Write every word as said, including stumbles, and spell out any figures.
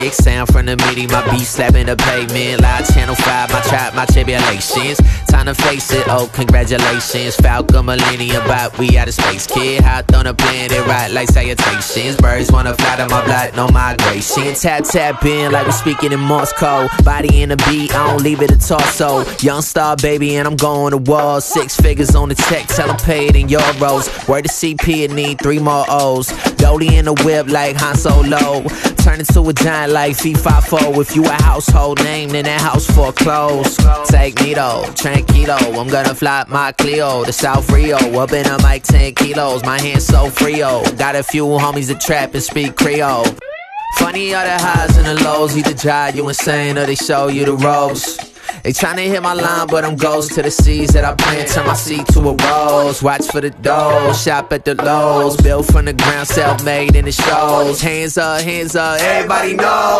Big sound from the midi, my beat slapping the pavement. Live channel five, my trap, my tribulations. Time to face it, oh congratulations. Falcon Millennium bot, we out of space, kid. Hopped on a planet, right like salutations. Birds wanna fly to my block, no migration. Tap tap in like we speaking in Morse code. Body in the beat, I don't leave it a torso. Young star baby and I'm going to war. Six figures on the check, tell them pay it in euros. Word to C P, it need three more O's. Dolly in the whip like Han Solo. Turn into a giant like FIFA four. If you a household name, then that house foreclosed. Take me though, tranquilo. I'm gonna fly my Clio to South Rio. Up in a mic ten kilos, my hands so frio. Got a few homies that trap and speak Creole. Funny are the highs and the lows. Either drive you insane or they show you the ropes. They tryna hit my line, but I'm ghost to the seeds that I plant. Turn my seed to a rose. Watch for the dough, shop at the lows. Built from the ground, self-made in the shows. Hands up, hands up, everybody knows.